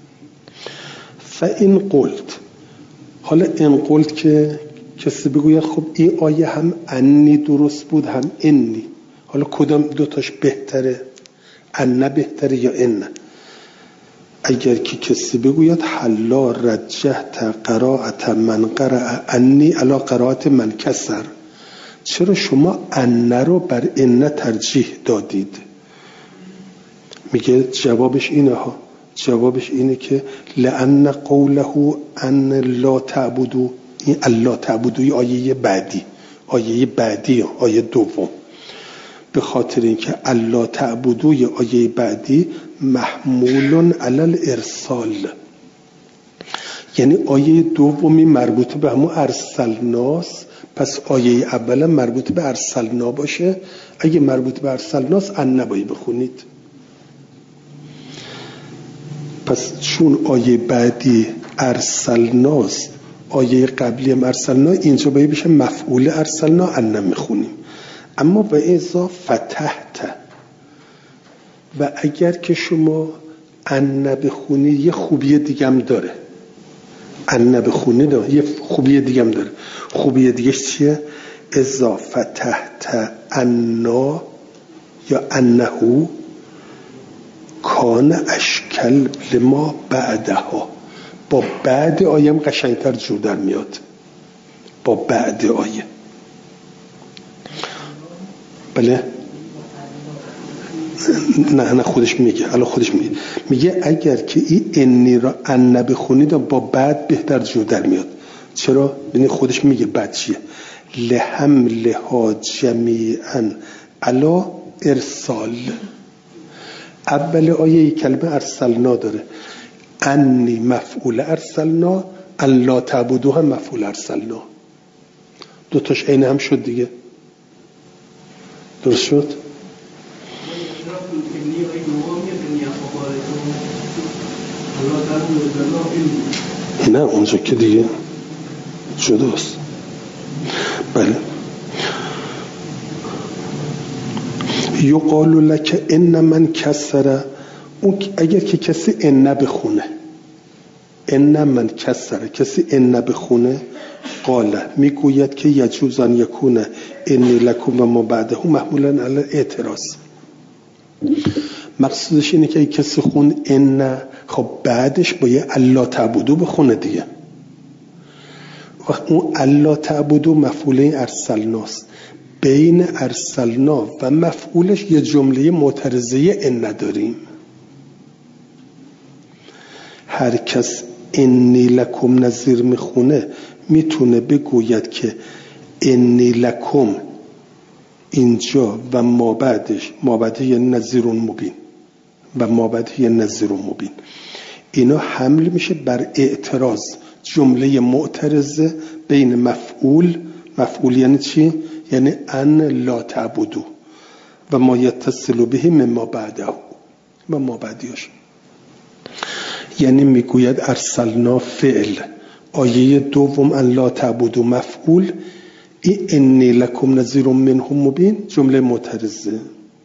فإن قلت، حالا این قلت که کسی بگوید خب این آیه هم انی درست بود هم اینی، حالا کدام دوتاش بهتره؟ ان بهتره یا این؟ اگر که کسی بگوید حلا رجحت قرائت من قرأ انی علی قرائت من کسر، چرا شما ان رو بر این ترجیح دادید؟ میگه جوابش اینه ها، جوابش اینه که لأن قوله ان لا تعبدوا، این الله تعبدوی آیه بعدی، آیه بعدی آیه دوم، به خاطر اینکه الله تعبدوی آیه بعدی محمول علی الارسال، یعنی آیه دومی مربوط به همون ارسلناست، پس آیه اولا مربوط به ارسلنا باشه. اگه مربوط به ارسلناست ان نباید بخونید. پس چون آیه بعدی ارسلناست، آیه قبلی هم ارسلنا، اینجا باید بشه مفعول ارسلنا، ان میخونیم. اما به ازا فتحت، و اگر که شما ان بخونی یه خوبی دیگه هم داره. ان بخونی داره یه خوبی دیگه هم داره. خوبی دیگه چیه؟ اضافه تحت انا یا انهو کان اشکل لما بعدها. با بعد آیه هم قشنگتر جور در میاد. با بعد آیه بله نه نه خودش میگه الان خودش میگه میگه اگر که این انی را ان بخونید با بعد بهتر جور در میاد. چرا؟ ببین خودش میگه بعد چیه؟ لحملها جمیعا علی ارسال. اول آیه کلمه ارسلنا داره. انی مفعول ارسلنا، الا تعبدوا هم مفعول ارسلنا. دو تاش عین هم شد دیگه. درست شد؟ نه اونجا که دیگه جداست. بله. یقال لک ان من کسر، اون اگر که کسی ان بخونه، ان من کسر، کسی ان بخونه، قال میگوید که یجوز ان یکونه انی لکم و ما بعده محمولا علی اعتراض. مقصودش اینه که کسی خون ان، خب بعدش باید الا تعبدو بخونه دیگه. وقت اون الا تعبدو مفعول ارسلناست. بین ارسلنا و مفعولش یه جمله معترضه ان داریم. هر کس انی لکم نذیر میخونه میتونه بگوید که انی لکم اینجا و ما بعدش، ما بعد یه نذیرون مبین و ما بعد یه نذیرون مبین، اینا حمل میشه بر اعتراض. جمله معترضه بین مفعول، مفعول یعنی چی؟ یعنی ان لا تعبدو و ما یتصل به مما بعده و ما بعدیش. یعنی میگوید ارسلنا فعل، آیه دوم ان لا تعبدو مفعول، ای انی لکم نذیر منهم مبین جمله معترضه.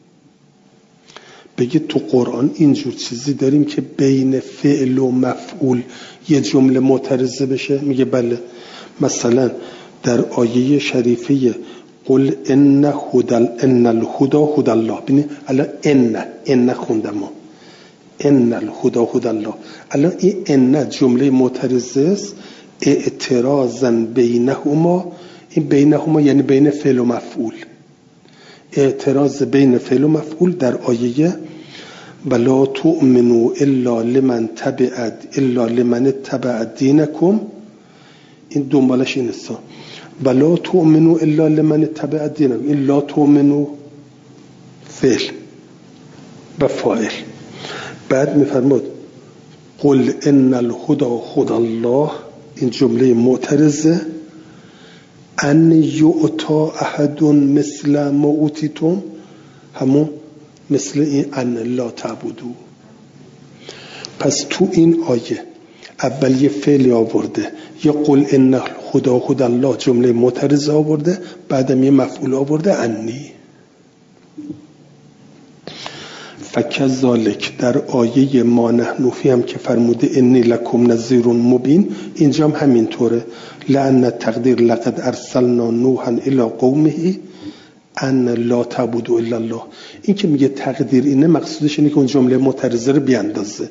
بگید تو قرآن اینجور چیزی داریم که بین فعل و مفعول یه جمله معترضه بشه؟ میگه بله. مثلا در آیه شریفه قل ان هدل ان الهدى هدى الله، ببین الان ان ان خوندم ما ان الهدى هدى الله، الان این ان جمله معترضه است اعتراضا بینهما. این بینهما یعنی بین فعل و مفعول، اعتراض بین فعل و مفعول در آیه ولا تؤمنوا الا لمن تبع الا لمن تبع دینکم. این دنبالش این است ولا تؤمنوا الا لمن تبع دینکم. این لا تؤمنوا فعل و فاعل. بعد میفرماد قل ان الهدى هدى الله، این جمله معترضه ان یعطا احد مثل ما اوتیتم، همون مثل این ان لا تعبدو. پس تو این آیه اول یه فعلی آورده، یا قل ان الهدى هدى الله جمله معترضه آورده، بعدم یه مفعول آورده انی. فکذالک در آیه ما نحن فی هم که فرموده انی لکم نذیر مبین، اینجا هم همینطوره. لأن تقدیر لقد ارسلنا نوحا الی قومه ان لا تعبدوا الا الله. این که میگه تقدیر اینه مقصودش اینه که اون جمله معترضه رو بیاندازه.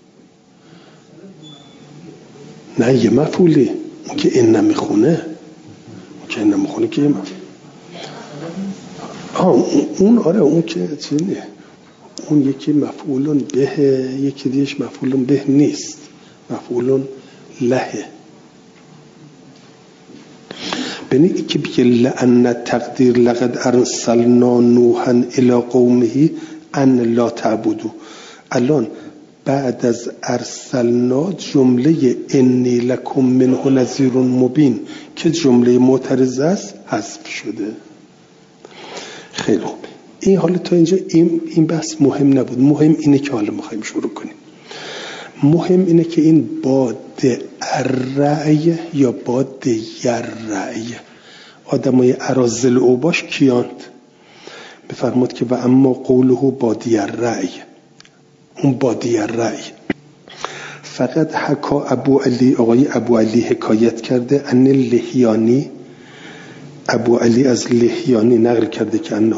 نه یه مفعولی اون که این نمیخونه، اون که این نمیخونه که یه مفعول. آه اون آره اون که چیه، اون یکی مفعولون به، یکی دیش مفعولون به نیست، مفعولون لهه. بنی که بگه لأن تقدیر لقد ارسلنا نوحا الی قومه ان لا تعبدوا، الان بعد از ارسلنا جمله انی لکم منه نذیر مبین که جمله معترضه است حذف شده. خیلی خوب. این حالا تا اینجا این این بحث مهم نبود. مهم اینه که حالا میخوایم شروع کنیم. مهم اینه که این باد الرأی یا باد یررأی، آدمای اراذل اوباش کیاند؟ بفرمود که و اما قوله بادی الرأی، اون بادی رأی. فقط حکا ابو علی، آقای ابو علی حکایت کرده ان لحیانی، ابو علی از لحیانی نقل کرده که انه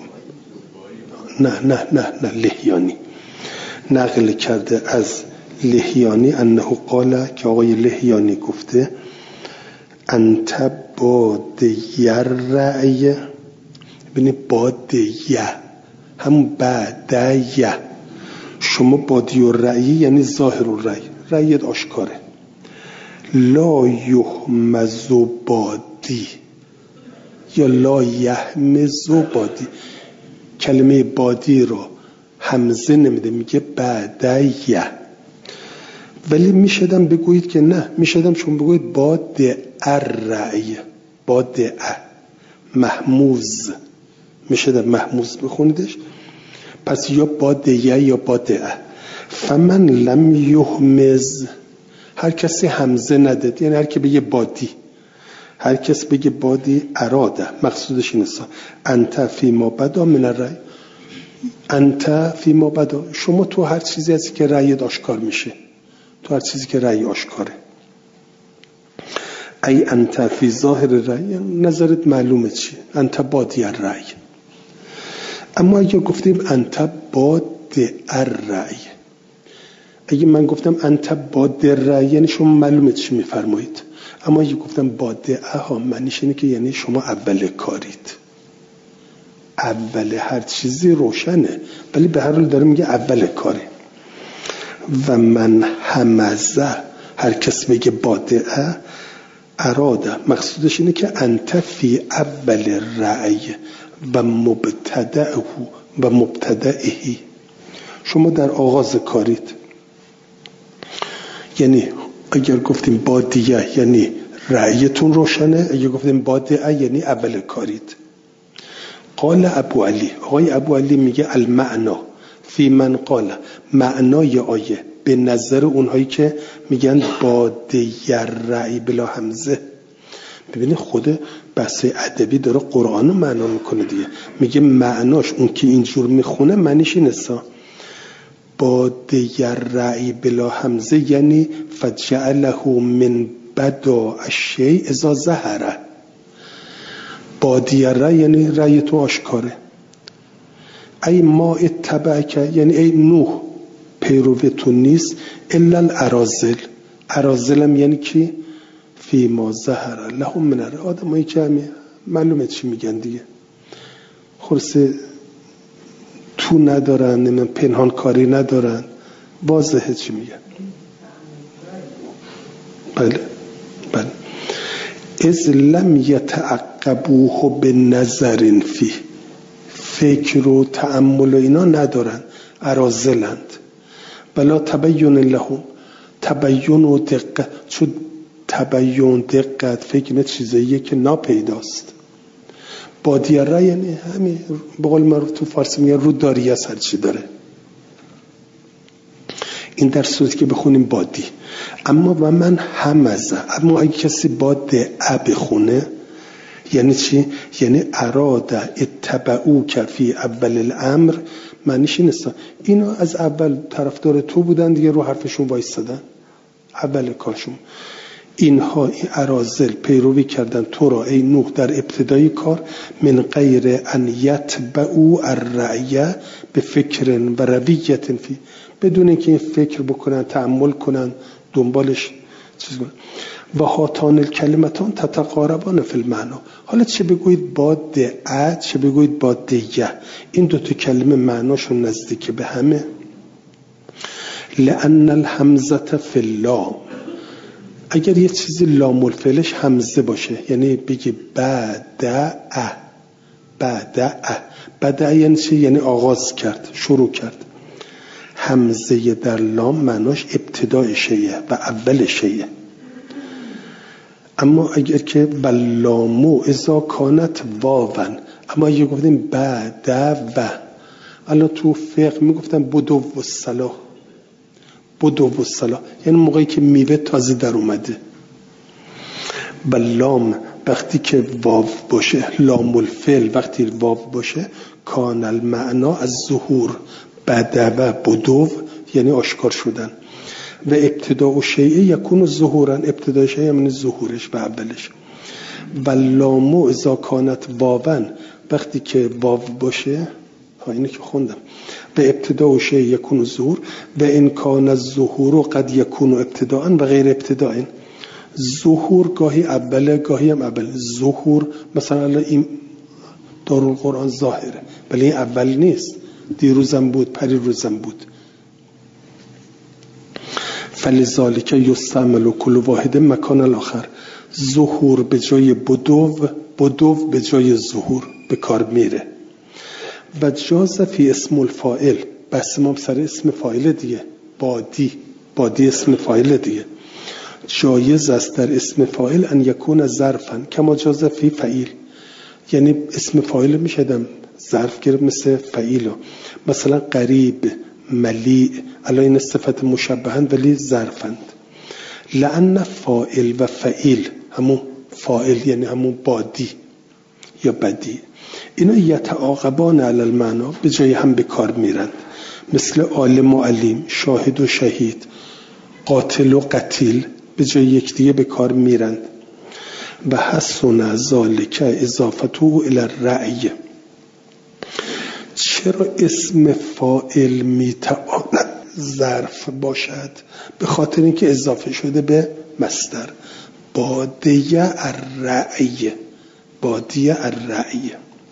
نه نه نه نه لحیانی نقل کرده از لحیانی انه قال، که آقای لحیانی گفته انت بادی رأی، ببینید بادی هم بعدی، شما بادی و رأی یعنی ظاهر و رأی، رأیت آشکاره. لا یحمز بادی یا لا یحمز بادی، کلمه بادی رو همزه نمیده، میگه بعدیه. ولی میشدم بگویید که نه، میشدم شما بگویید باد الرأی، باد ا محموز، میشدم محموز بخوندش. پس یا باد ی یا باد ا. فمن لم یحمز، هر کسی همزه نداد، یعنی هر کی بگه بادی، هر کس بگه بادی اراده، مقصودش اینه انت فی ما بدا من الرأی، انت فی ما بدا، شما تو هر چیزی هستی که رأی آشکار میشه، تو هر چیزی که رأی آشکاره. ای انت فی ظاهر رأی، نظرت معلومه چیه، انت بادی الرأی. اما اگه گفتیم انت باد الرأی، اگه من گفتم انت باد الرأی یعنی شما معلومه چی میفرمایید. اما اگه گفتم باد اها، معنیش اینه که یعنی شما اول کارید، اول هر چیزی روشنه، ولی به هر حال داره میگه اول کاره. و من همزه، هر کس بگه باد ا اراده، مقصودش اینه که انت فی اول رأی و مبتدعه و مبتدعهی، شما در آغاز کارید. یعنی اگر گفتیم بادیه یعنی رأیتون روشنه، اگر گفتیم بادیه یعنی اول کارید. قال ابو علی، آقای ابو علی میگه المعنا فی من قال، معنای آیه به نظر اونهایی که میگن بادیه رأی بلا همزه. ببینید خود بحث ادبی داره قرآن رو معنا میکنه دیگه، میگه معناش اون که اینجور میخونه معنیش اینه بادیه رأی بلا همزه یعنی فجعله من بدا الشیء اذا ظهره. بادیه رأی یعنی رأی تو آشکاره. ای ما اتبعک، یعنی ای نوح پیرو تو نیست، الا الارازل، ارازلم یعنی کی؟ فی ما ظهر لهم من الرأی، آدمایی که همین معلومه چی میگن دیگه، خلاصه تو ندارن، نمیم پنهان کاری ندارن، واضحه چی میگن. بله بله. از لم یتعقبوه به نظر فی، فکر و تأمل و اینا ندارن، ارازلند. بلا تبیین لهم، تبیین و دقت، چون تبیین دقت فکر نه چیزاییه که ناپیداست. بادیه رأی یعنی همین، به قول معروف تو فارسی میگن رو داری از هر چی داره. این در صورتی که بخونیم بادی. اما و من همزه، اما اگه کسی باد ا بخونه یعنی چی؟ یعنی اراده اتبعو کفی اول الامر، معنیش این است اینا از اول طرفدار تو بودن دیگه، رو حرفشون وایستادن، اول کارشون. اینها این ارازل پیروی کردن تو را ای نوح در ابتدای کار، من غیر ان یتبعو الرأی به فکر و رویت فی، بدون اینکه این فکر بکنن، تأمل کنن، دنبالش چیز کنن. و هاتان الکلمتان تتقاربان فی المعنا، حالا چه بگویید باد ا، چه بگویید باد ی، این دو تا کلمه معناشون نزدیک به همه. لأن الهمزه فی اللام، اگر یه چیزی لام الفعلش همزه باشه، یعنی بگی بعد ا، بعد ا، بعد ا یعنی چی؟ یعنی آغاز کرد، شروع کرد. همزه در لام معناش ابتدای شیء و اول شیء. اما اگر که واللامو اذا کانت واون، اما اگر گفتیم بعد و، الان تو فقه میگفتن بدو و صلاح، بدو و صلاح یعنی موقعی که میوه تازه در اومده. بلام وقتی که واو باشه، لام الفعل وقتی واو باشه، کان المعنا از ظهور، بعد و بدو یعنی آشکار شدن. و ابتداء شیء یکون ظهورا، ابتداء شیء یعنی ظهورش و اولش. و لامو اذا کانت واون، وقتی که واو باشه، ها اینه که خوندم، و ابتداء شیء یکون ظهور و ان کان الظهور قد یکون ابتداء و غیر ابتداء. ظهور گاهی اوله گاهی هم اول. ظهور مثلا این دارالقرآن ظاهره ولی این اول نیست، دیروزم بود پریروزم بود. فلذالک یستعمل کل واحد مکان الاخر. ظهور به جای بدو، بدو به جای ظهور به کار میره. و جاز فی اسم الفاعل، بس ما سر اسم فاعل دیگه، بادی، بادی اسم فاعل دیگه. جایز است در اسم فاعل ان یکون ظرفا کما جاز فی فعیل، یعنی اسم فاعل میشدم ظرف گرفت مثل فعیل، مثلا قریب، ملیع، الان این صفت مشبهند ولی ظرفند. لأن فاعل و فعیل همون فاعل یعنی همون بادی یا بدی، اینا یتعاقبان علی المعنا، به جای هم به کار میرند. مثل عالم و علیم، شاهد و شهید، قاتل و قتیل به جای یکدیگه به کار میرند. و حسن ذالک اضافته الی الرأی. چرا اسم فاعل میتواند ظرف باشد؟ به خاطر اینکه اضافه شده به مصدر. بادیه الرأی، بادیه الرأی.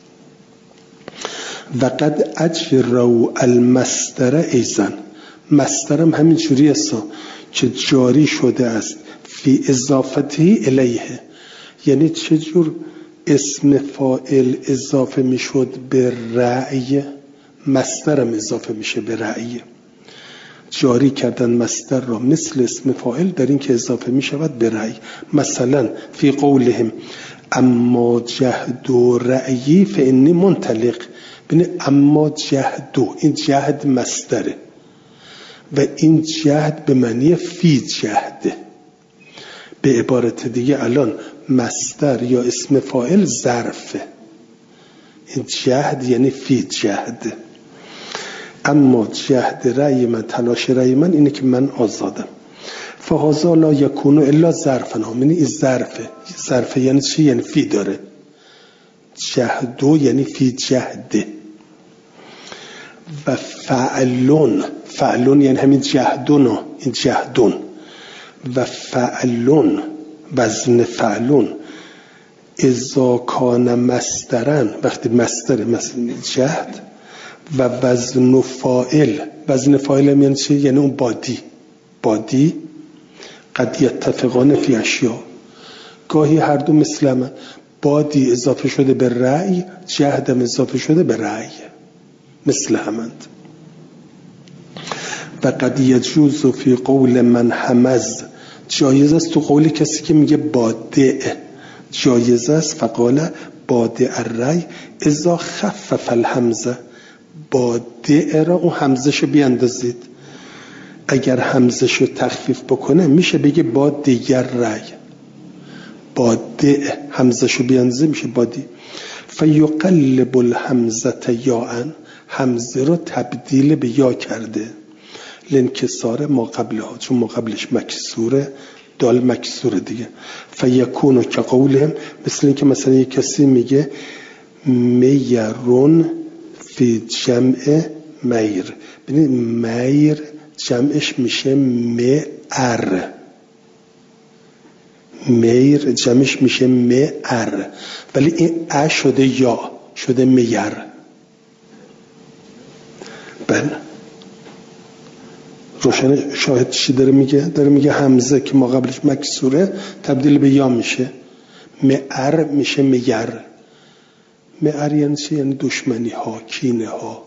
و قد اجروا المصدر ایضا، مصدر هم همین جوری است که جاری شده است فی اضافته الیه. یعنی چجور اسم فاعل اضافه میشد به رأی، مصدر هم اضافه میشه به رأی. جاری کردن مصدر را مثل اسم فاعل در این که اضافه میشود به رأی. مثلا فی قولهم اما جهد و رأیی فانی منطلق. ببین اما جهد، این جهد مصدره و این جهد به معنی فی جهده. به عبارت دیگه الان مصدر یا اسم فاعل ظرفه، این جهد یعنی فی جهد. اما جهد رأی من، تلاش رأی من اینه که من آزادم. فهذا لا یکون الا ظرفا، یعنی این ظرفه. ظرفه یعنی چی؟ یعنی فی داره. جهدو یعنی فی جهده. و فعلون، فعلون یعنی همین جهدون، این جهدون. و فعلون، وزن فعلون، اذا کان مصدرن، وقتی مصدر مثل جهد. و وزن فاعل، وزن فاعل یعنی چی؟ یعنی اون بادی، بادی قد یتفقان فی اشیاء، گاهی هر دو مثل هم، بادی اضافه شده به رأی، جهدم اضافه شده به رأی، مثل همند. و قد یجوز فی قول من همز، جایز است تو قول کسی که میگه بادع، جایز است. فقال بادع الرأی اذا خفف الهمزه، بادع را اون همزشو بیاندازید، اگر همزشو تخفیف بکنه میشه بگه بادیگر رأی. بادع همزشو بیاندازه میشه بادی. فیقلب الهمزه یاءن، همزه رو تبدیل به یا کرده. لانکسار ما قبلها، چون ما قبلش مکسوره، دال مکسوره دیگه. فیکونو که قولهم، مثل اینکه مثلا یک کسی میگه میرون فی جمع میر، ببینید میر جمعش میشه میر، میر جمعش میشه میر، ولی این ا شده یا، شده میر. بله روشن شاهد چی داره میگه؟ داره میگه همزه که ما قبلش مکسوره تبدیل به یا میشه، میر میشه میر. میر یعنی چی؟ یعنی دشمنی ها، کینه ها،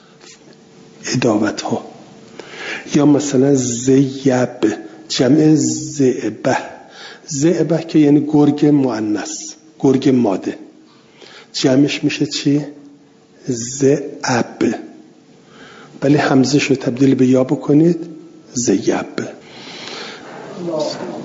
عداوت ها. یا مثلا زیب جمع زئبه، زئبه که یعنی گرگ مؤنث، گرگ ماده، جمعش میشه چی؟ زئب، ولی همزه شو تبدیل به یا بکنید زیب.